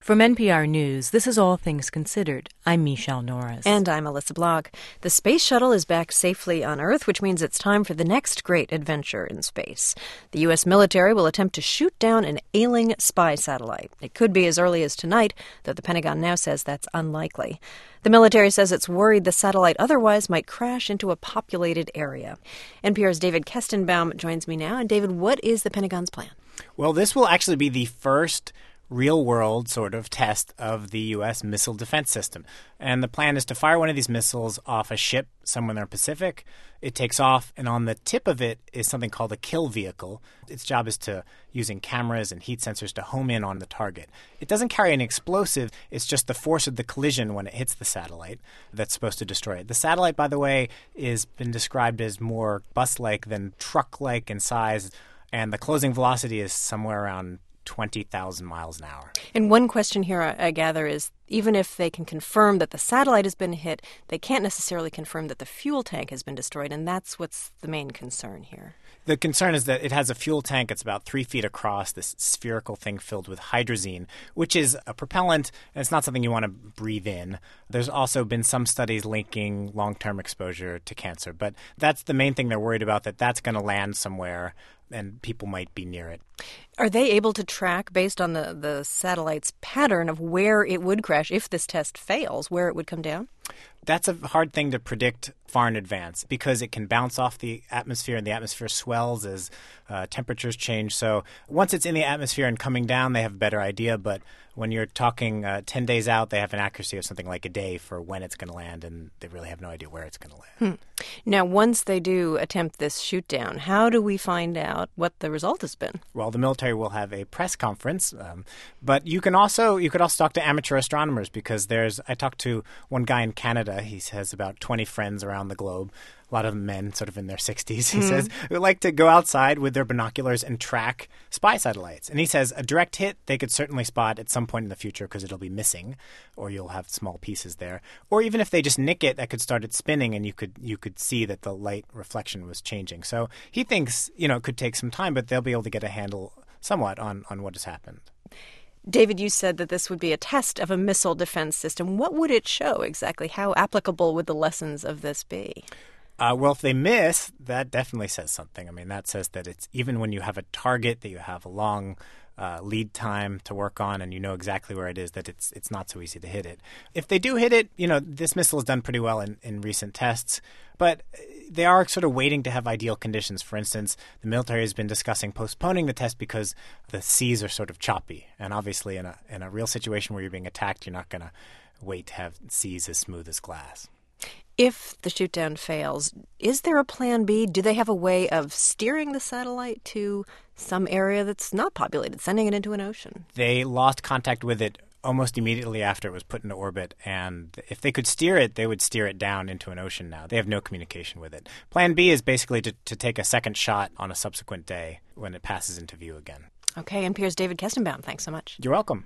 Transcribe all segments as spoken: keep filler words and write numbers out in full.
From N P R News, this is All Things Considered. I'm Michelle Norris. And I'm Alyssa Block. The space shuttle is back safely on Earth, which means it's time for the next great adventure in space. The U S military will attempt to shoot down an ailing spy satellite. It could be as early as tonight, though the Pentagon now says that's unlikely. The military says it's worried the satellite otherwise might crash into a populated area. N P R's David Kestenbaum joins me now. And David, what is the Pentagon's plan? Well, this will actually be the first real-world sort of test of the U S missile defense system. And the plan is to fire one of these missiles off a ship somewhere in the Pacific. It takes off, and on the tip of it is something called a kill vehicle. Its job is to, using cameras and heat sensors, to home in on the target. It doesn't carry an explosive. It's just the force of the collision when it hits the satellite that's supposed to destroy it. The satellite, by the way, has been described as more bus-like than truck-like in size, and the closing velocity is somewhere around twenty thousand miles an hour. And one question here, I, I gather, is even if they can confirm that the satellite has been hit, they can't necessarily confirm that the fuel tank has been destroyed, and that's what's the main concern here. The concern is that it has a fuel tank that's about three feet across, this spherical thing filled with hydrazine, which is a propellant, and it's not something you want to breathe in. There's also been some studies linking long-term exposure to cancer, but that's the main thing they're worried about, that that's going to land somewhere and people might be near it. Are they able to track, based on the, the satellite's pattern of where it would crash if this test fails, where it would come down? That's a hard thing to predict far in advance because it can bounce off the atmosphere, and the atmosphere swells as uh, temperatures change. So once it's in the atmosphere and coming down, they have a better idea. But when you're talking uh, ten days out, they have an accuracy of something like a day for when it's going to land, and they really have no idea where it's going to land. Hmm. Now, once they do attempt this shoot down, how do we find out what the result has been? Well, the military will have a press conference, um, but you can also you could also talk to amateur astronomers, because there's I talked to one guy in Canada. He has about twenty friends around the globe. A lot of men sort of in their sixties, he mm. says, who like to go outside with their binoculars and track spy satellites. And he says a direct hit they could certainly spot at some point in the future because it'll be missing, or you'll have small pieces there. Or even if they just nick it, that could start it spinning, and you could you could see that the light reflection was changing. So he thinks, you know, it could take some time, but they'll be able to get a handle somewhat on, on what has happened. David, you said that this would be a test of a missile defense system. What would it show exactly? How applicable would the lessons of this be? Uh, well, if they miss, that definitely says something. I mean, that says that it's even when you have a target that you have a long uh, lead time to work on and you know exactly where it is, that it's it's not so easy to hit it. If they do hit it, you know, this missile has done pretty well in, in recent tests, but they are sort of waiting to have ideal conditions. For instance, the military has been discussing postponing the test because the seas are sort of choppy. And obviously in a in a real situation where you're being attacked, you're not going to wait to have seas as smooth as glass. If the shoot-down fails, is there a plan B? Do they have a way of steering the satellite to some area that's not populated, sending it into an ocean? They lost contact with it almost immediately after it was put into orbit, and if they could steer it, they would steer it down into an ocean now. They have no communication with it. Plan B is basically to, to take a second shot on a subsequent day when it passes into view again. Okay, N P R's David Kestenbaum, thanks so much. You're welcome.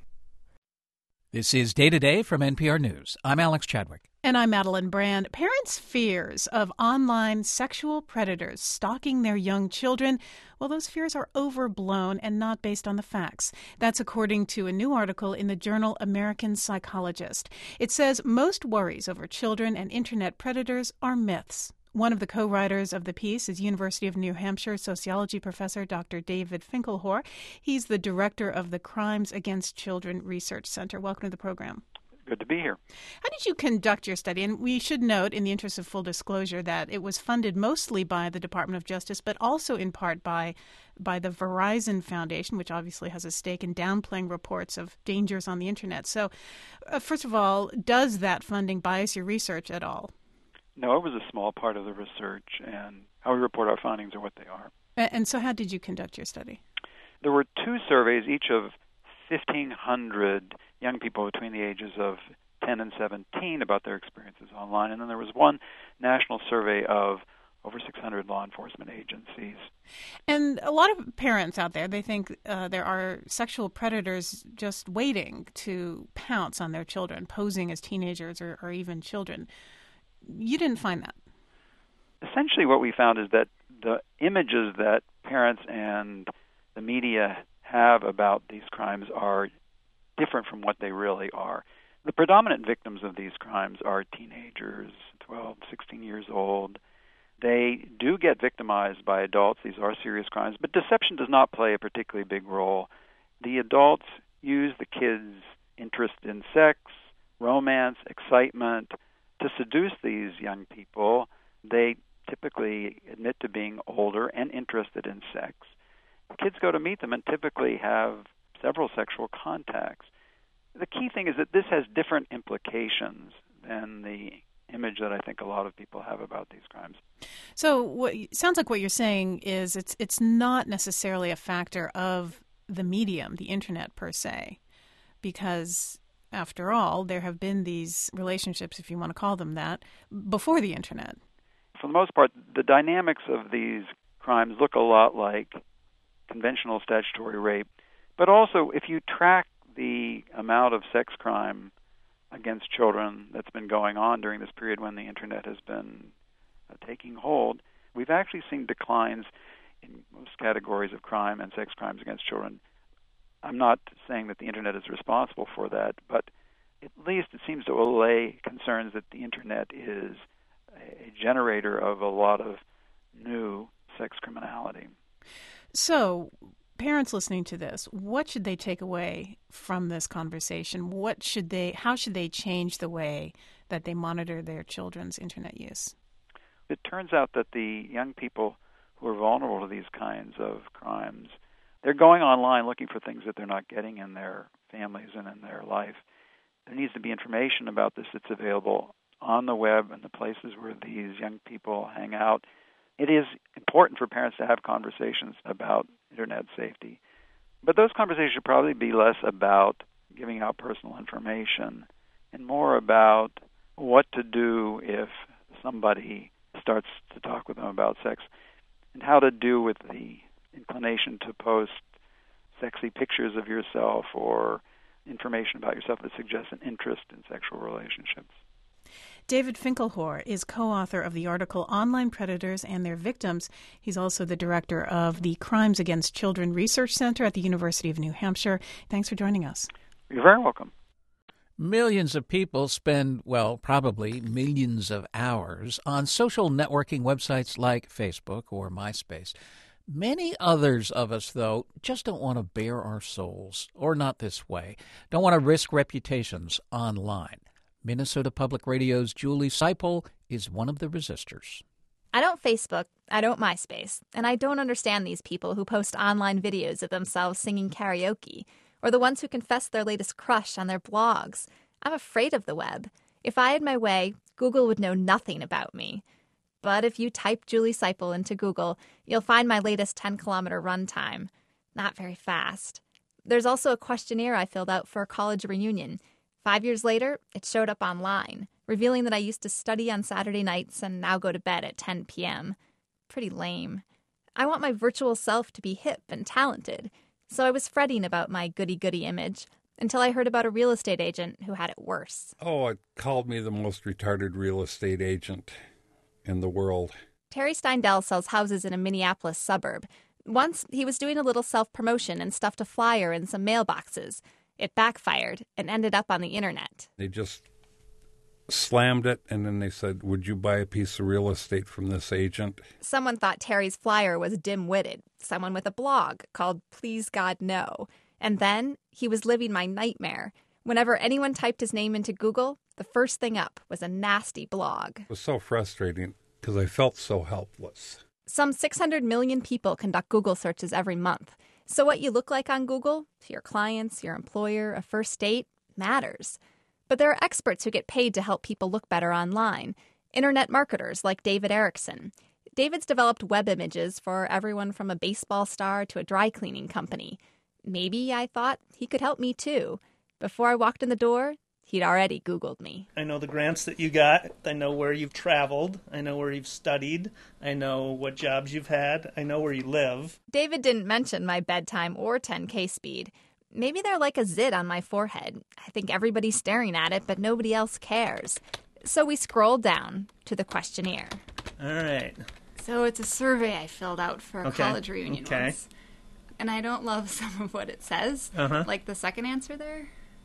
This is Day to Day from N P R News. I'm Alex Chadwick. And I'm Madeline Brand. Parents' fears of online sexual predators stalking their young children, well, those fears are overblown and not based on the facts. That's according to a new article in the journal American Psychologist. It says most worries over children and internet predators are myths. One of the co-writers of the piece is University of New Hampshire sociology professor Doctor David Finkelhor. He's the director of the Crimes Against Children Research Center. Welcome to the program. Good to be here. How did you conduct your study? And we should note, in the interest of full disclosure, that it was funded mostly by the Department of Justice, but also in part by by the Verizon Foundation, which obviously has a stake in downplaying reports of dangers on the Internet. So, uh, first of all, does that funding bias your research at all? No, it was a small part of the research, and how we report our findings are what they are. And so how did you conduct your study? There were two surveys, each of fifteen hundred young people between the ages of ten and seventeen about their experiences online. And then there was one national survey of over six hundred law enforcement agencies. And a lot of parents out there, they think uh, there are sexual predators just waiting to pounce on their children, posing as teenagers or, or even children. You didn't find that. Essentially what we found is that the images that parents and the media have about these crimes are different from what they really are. The predominant victims of these crimes are teenagers, twelve, sixteen years old. They do get victimized by adults. These are serious crimes, but deception does not play a particularly big role. The adults use the kids' interest in sex, romance, excitement to seduce these young people. They typically admit to being older and interested in sex. Kids go to meet them and typically have several sexual contacts. The key thing is that this has different implications than the image that I think a lot of people have about these crimes. So what sounds like what you're saying is it's it's not necessarily a factor of the medium, the internet per se, because after all, there have been these relationships, if you want to call them that, before the internet. For the most part, the dynamics of these crimes look a lot like conventional statutory rape, but also if you track the amount of sex crime against children that's been going on during this period when the internet has been uh, taking hold, we've actually seen declines in most categories of crime and sex crimes against children. I'm not saying that the internet is responsible for that, but at least it seems to allay concerns that the internet is a generator of a lot of new sex criminality. So, parents listening to this, what should they take away from this conversation? What should they, how should they change the way that they monitor their children's internet use? It turns out that the young people who are vulnerable to these kinds of crimes, they're going online looking for things that they're not getting in their families and in their life. There needs to be information about this that's available on the web and the places where these young people hang out. It is important for parents to have conversations about internet safety. But those conversations should probably be less about giving out personal information and more about what to do if somebody starts to talk with them about sex and how to deal with the inclination to post sexy pictures of yourself or information about yourself that suggests an interest in sexual relationships. David Finkelhor is co-author of the article Online Predators and Their Victims. He's also the director of the Crimes Against Children Research Center at the University of New Hampshire. Thanks for joining us. You're very welcome. Millions of people spend, well, probably millions of hours on social networking websites like Facebook or MySpace. Many others of us, though, just don't want to bare our souls, or not this way, don't want to risk reputations online. Minnesota Public Radio's Julie Seipel is one of the resistors. I don't Facebook, I don't MySpace, and I don't understand these people who post online videos of themselves singing karaoke, or the ones who confess their latest crush on their blogs. I'm afraid of the web. If I had my way, Google would know nothing about me. But if you type Julie Seipel into Google, you'll find my latest ten-kilometer run time. Not very fast. There's also a questionnaire I filled out for a college reunion. Five years later, it showed up online, revealing that I used to study on Saturday nights and now go to bed at ten p.m. Pretty lame. I want my virtual self to be hip and talented, so I was fretting about my goody-goody image until I heard about a real estate agent who had it worse. Oh, it called me the most retarded real estate agent in the world. Terry Steindel sells houses in a Minneapolis suburb. Once, he was doing a little self-promotion and stuffed a flyer in some mailboxes. It backfired and ended up on the internet. They just slammed it, and then they said, would you buy a piece of real estate from this agent? Someone thought Terry's flyer was dim-witted, someone with a blog called Please God No. And then he was living my nightmare. Whenever anyone typed his name into Google, the first thing up was a nasty blog. It was so frustrating because I felt so helpless. Some six hundred million people conduct Google searches every month. So what you look like on Google, to your clients, your employer, a first date, matters. But there are experts who get paid to help people look better online. Internet marketers like David Erickson. David's developed web images for everyone from a baseball star to a dry cleaning company. Maybe, I thought, he could help me too. Before I walked in the door, he'd already Googled me. I know the grants that you got. I know where you've traveled. I know where you've studied. I know what jobs you've had. I know where you live. David didn't mention my bedtime or ten K speed. Maybe they're like a zit on my forehead. I think everybody's staring at it, but nobody else cares. So we scrolled down to the questionnaire. All right. So it's a survey I filled out for a Okay. college reunion Okay. once. And I don't love some of what it says. Uh-huh. Like the second answer there.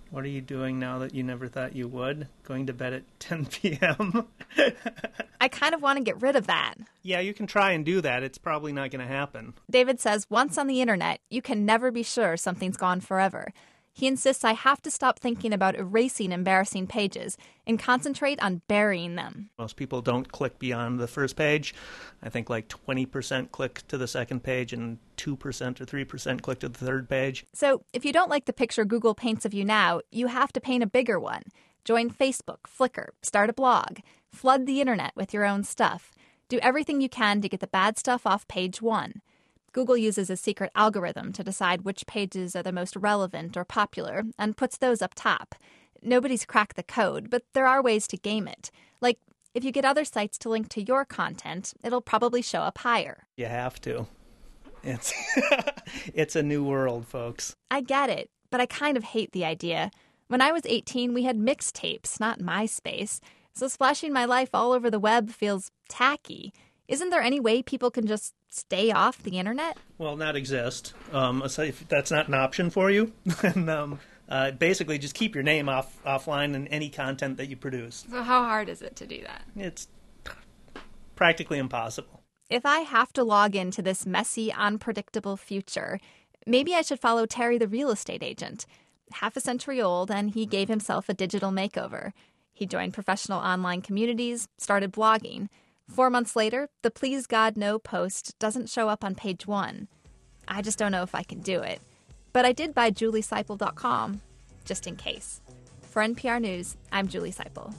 What are you doing now that you never thought you would? Going to bed at ten p.m.? I kind of want to get rid of that. Yeah, you can try and do that. It's probably not going to happen. David says once on the internet, you can never be sure something's gone forever. He insists I have to stop thinking about erasing embarrassing pages and concentrate on burying them. Most people don't click beyond the first page. I think like twenty percent click to the second page and two percent or three percent click to the third page. So if you don't like the picture Google paints of you now, you have to paint a bigger one. Join Facebook, Flickr, start a blog, flood the internet with your own stuff. Do everything you can to get the bad stuff off page one. Google uses a secret algorithm to decide which pages are the most relevant or popular and puts those up top. Nobody's cracked the code, but there are ways to game it. Like, if you get other sites to link to your content, it'll probably show up higher. You have to. It's it's a new world, folks. I get it, but I kind of hate the idea. When I was eighteen, we had mixtapes, not MySpace, so splashing my life all over the web feels tacky. Isn't there any way people can just stay off the internet? Well, not exist. Um, so if that's not an option for you, then um, uh, basically just keep your name off offline in any content that you produce. So how hard is it to do that? It's practically impossible. If I have to log into this messy, unpredictable future, maybe I should follow Terry the real estate agent. Half a century old, and he gave himself a digital makeover. He joined professional online communities, started blogging. Four months later, the Please God No post doesn't show up on page one. I just don't know if I can do it. But I did buy julie seipel dot com, just in case. For N P R News, I'm Julie Seipel.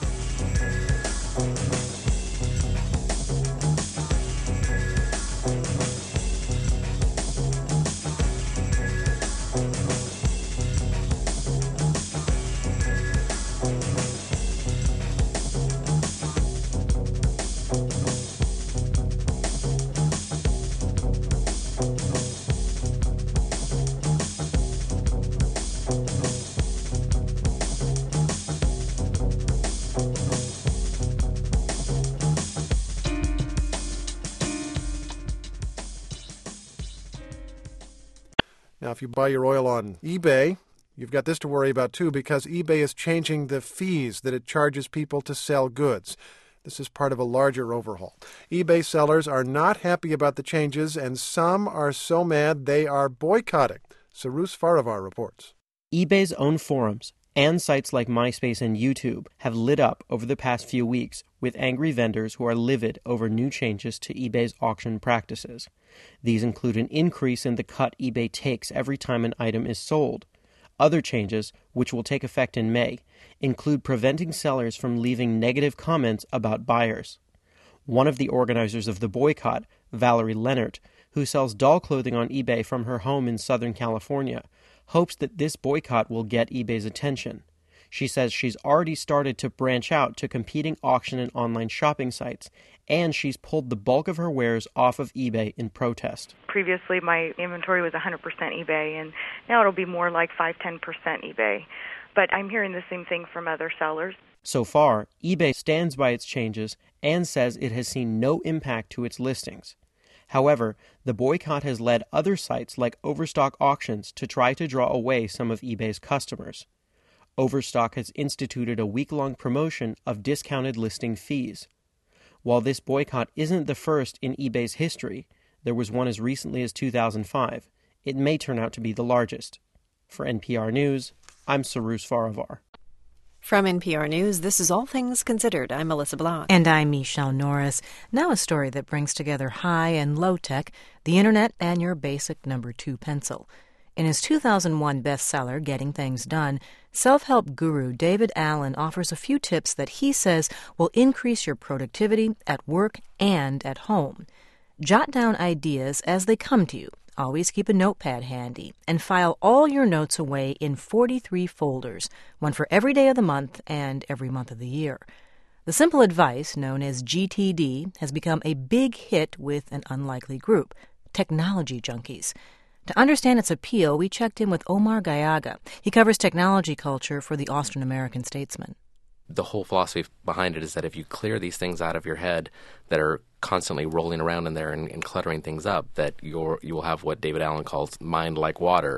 Now, if you buy your oil on eBay, you've got this to worry about, too, because eBay is changing the fees that it charges people to sell goods. This is part of a larger overhaul. eBay sellers are not happy about the changes, and some are so mad they are boycotting. Cyrus Farivar reports. eBay's own forums and sites like MySpace and YouTube have lit up over the past few weeks with angry vendors who are livid over new changes to eBay's auction practices. These include an increase in the cut eBay takes every time an item is sold. Other changes, which will take effect in May, include preventing sellers from leaving negative comments about buyers. One of the organizers of the boycott, Valerie Leonard, who sells doll clothing on eBay from her home in Southern California, hopes that this boycott will get eBay's attention. She says she's already started to branch out to competing auction and online shopping sites, and she's pulled the bulk of her wares off of eBay in protest. Previously, my inventory was one hundred percent eBay, and now it'll be more like five to ten percent eBay. But I'm hearing the same thing from other sellers. So far, eBay stands by its changes and says it has seen no impact to its listings. However, the boycott has led other sites like Overstock Auctions to try to draw away some of eBay's customers. Overstock has instituted a week-long promotion of discounted listing fees. While this boycott isn't the first in eBay's history, there was one as recently as two thousand five. It may turn out to be the largest. For N P R News, I'm Cyrus Farivar. From N P R News, this is All Things Considered. I'm Melissa Block. And I'm Michelle Norris. Now a story that brings together high and low tech, the internet, and your basic number two pencil. In his two thousand one bestseller, Getting Things Done, self-help guru David Allen offers a few tips that he says will increase your productivity at work and at home. Jot down ideas as they come to you. Always keep a notepad handy and file all your notes away in forty-three folders, one for every day of the month and every month of the year. The simple advice, known as G T D, has become a big hit with an unlikely group, technology junkies. To understand its appeal, we checked in with Omar Gallaga. He covers technology culture for the Austrian-American Statesman. The whole philosophy behind it is that if you clear these things out of your head that are constantly rolling around in there and, and cluttering things up, that you're, you will have what David Allen calls mind like water.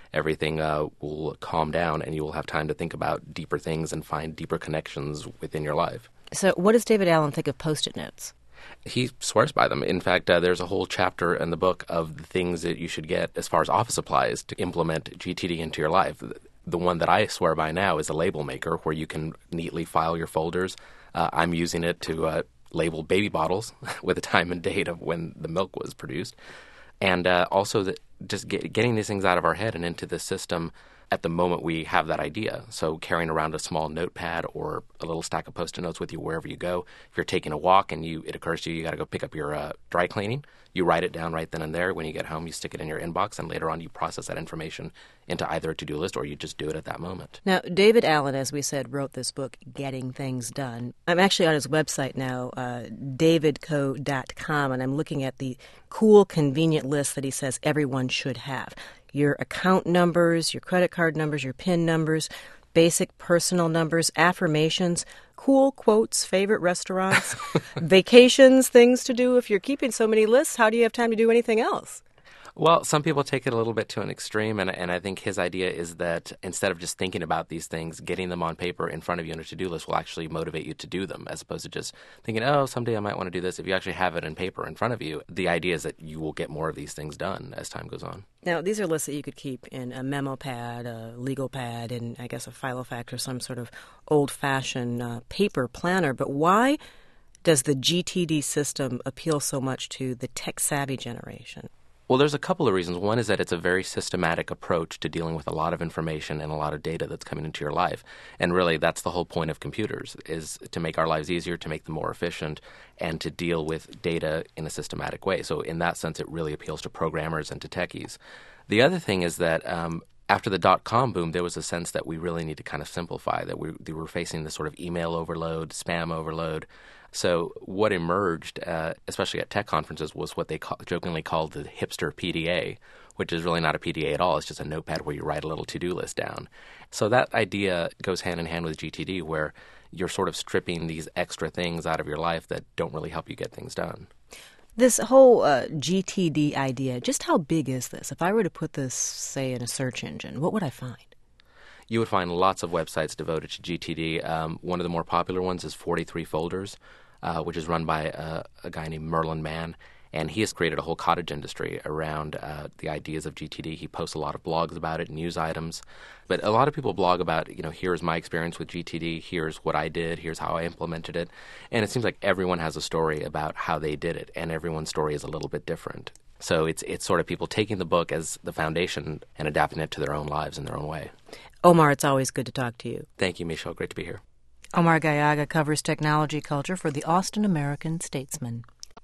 everything uh, will calm down and you will have time to think about deeper things and find deeper connections within your life. So what does David Allen think of Post-it notes? He swears by them. In fact, uh, there's a whole chapter in the book of the things that you should get as far as office supplies to implement G T D into your life. The one that I swear by now is a label maker where you can neatly file your folders. Uh, I'm using it to uh, label baby bottles with a time and date of when the milk was produced. And uh, also the, just get, getting these things out of our head and into the system at the moment we have that idea. So carrying around a small notepad or a little stack of Post-it notes with you wherever you go. If you're taking a walk and you it occurs to you you got to go pick up your uh, dry cleaning, you write it down right then and there. When you get home, you stick it in your inbox, and later on you process that information into either a to-do list or you just do it at that moment. Now, David Allen, as we said, wrote this book, Getting Things Done. I'm actually on his website now, uh, david co dot com, and I'm looking at the cool, convenient list that he says everyone should have. Your account numbers, your credit card numbers, your PIN numbers, basic personal numbers, affirmations, cool quotes, favorite restaurants, vacations, things to do. If you're keeping so many lists, how do you have time to do anything else? Well, some people take it a little bit to an extreme, and, and I think his idea is that instead of just thinking about these things, getting them on paper in front of you on a to-do list will actually motivate you to do them, as opposed to just thinking, oh, someday I might want to do this. If you actually have it in paper in front of you, the idea is that you will get more of these things done as time goes on. Now, these are lists that you could keep in a memo pad, a legal pad, and I guess a Filofax or some sort of old-fashioned uh, paper planner. But why does the G T D system appeal so much to the tech-savvy generation? Well, there's a couple of reasons. One is that it's a very systematic approach to dealing with a lot of information and a lot of data that's coming into your life. And really, that's the whole point of computers, is to make our lives easier, to make them more efficient, and to deal with data in a systematic way. So in that sense, it really appeals to programmers and to techies. The other thing is that um, after the dot-com boom, there was a sense that we really need to kind of simplify, that we, we were facing this sort of email overload, spam overload. So what emerged, uh, especially at tech conferences, was what they call, jokingly called the hipster P D A, which is really not a P D A at all. It's just a notepad where you write a little to-do list down. So that idea goes hand in hand with G T D, where you're sort of stripping these extra things out of your life that don't really help you get things done. This whole uh, G T D idea, just how big is this? If I were to put this, say, in a search engine, what would I find? You would find lots of websites devoted to G T D. Um, one of the more popular ones is forty-three folders, uh, which is run by uh, a guy named Merlin Mann. And he has created a whole cottage industry around uh, the ideas of G T D. He posts a lot of blogs about it, news items. But a lot of people blog about, you know, here's my experience with G T D, here's what I did, here's how I implemented it. And it seems like everyone has a story about how they did it, and everyone's story is a little bit different. So it's it's sort of people taking the book as the foundation and adapting it to their own lives in their own way. Omar, it's always good to talk to you. Thank you, Michelle. Great to be here. Omar Gallaga covers technology culture for the Austin American-Statesman.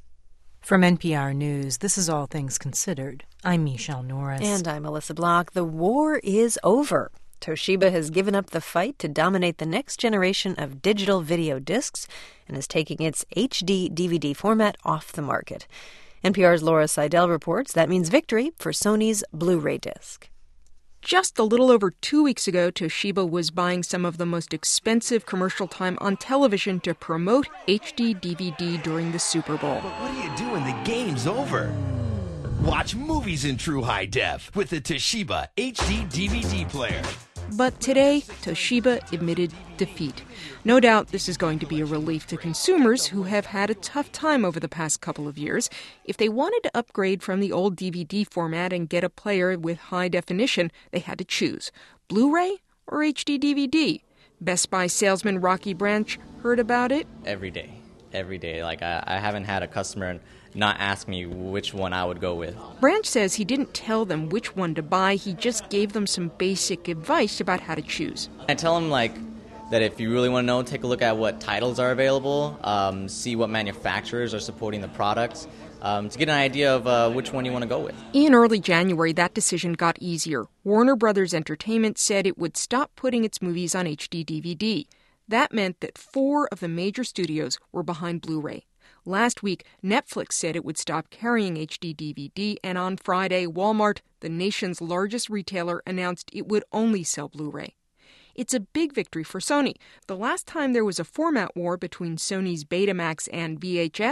From N P R News, this is All Things Considered. I'm Michelle Norris. And I'm Melissa Block. The war is over. Toshiba has given up the fight to dominate the next generation of digital video discs and is taking its H D D V D format off the market. N P R's Laura Seidel reports that means victory for Sony's Blu-ray disc. Just a little over two weeks ago, Toshiba was buying some of the most expensive commercial time on television to promote H D D V D during the Super Bowl. But what do you do when the game's over? Watch movies in true high def with the Toshiba H D D V D player. But today, Toshiba admitted defeat. No doubt this is going to be a relief to consumers who have had a tough time over the past couple of years. If they wanted to upgrade from the old D V D format and get a player with high definition, they had to choose Blu-ray or H D D V D. Best Buy salesman Rocky Branch heard about it. Every day. Every day. Like, I, I haven't had a customer not ask me which one I would go with. Branch says he didn't tell them which one to buy. He just gave them some basic advice about how to choose. I tell them, like, that if you really want to know, take a look at what titles are available, um, see what manufacturers are supporting the products, um, to get an idea of uh, which one you want to go with. In early January, that decision got easier. Warner Brothers Entertainment said it would stop putting its movies on H D D V D. That meant that four of the major studios were behind Blu-ray. Last week, Netflix said it would stop carrying H D D V D, and on Friday, Walmart, the nation's largest retailer, announced it would only sell Blu-ray. It's a big victory for Sony. The last time there was a format war between Sony's Betamax and V H S,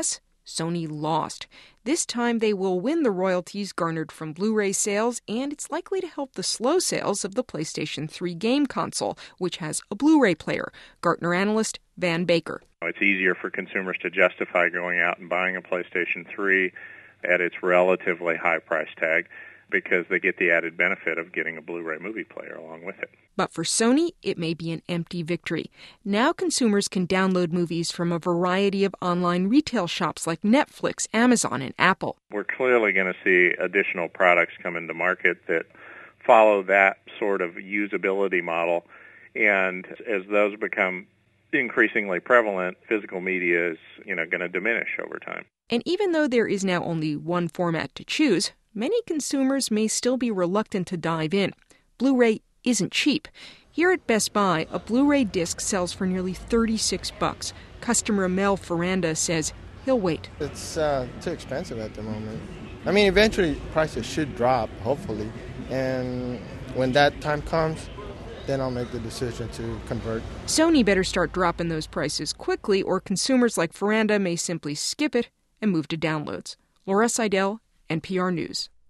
Sony lost. This time they will win the royalties garnered from Blu-ray sales, and it's likely to help the slow sales of the PlayStation three game console, which has a Blu-ray player. Gartner analyst Van Baker. It's easier for consumers to justify going out and buying a PlayStation three at its relatively high price tag because they get the added benefit of getting a Blu-ray movie player along with it. But for Sony, it may be an empty victory. Now consumers can download movies from a variety of online retail shops like Netflix, Amazon, and Apple. We're clearly going to see additional products come into market that follow that sort of usability model. And as those become increasingly prevalent, physical media is, you know, going to diminish over time. And even though there is now only one format to choose, many consumers may still be reluctant to dive in. Blu-ray isn't cheap. Here at Best Buy, a Blu-ray disc sells for nearly thirty-six bucks. Customer Mel Ferranda says he'll wait. It's uh, too expensive at the moment. I mean, eventually prices should drop, hopefully. And when that time comes, then I'll make the decision to convert. Sony better start dropping those prices quickly, or consumers like Ferranda may simply skip it and move to downloads. Laura Seidel, N P R News.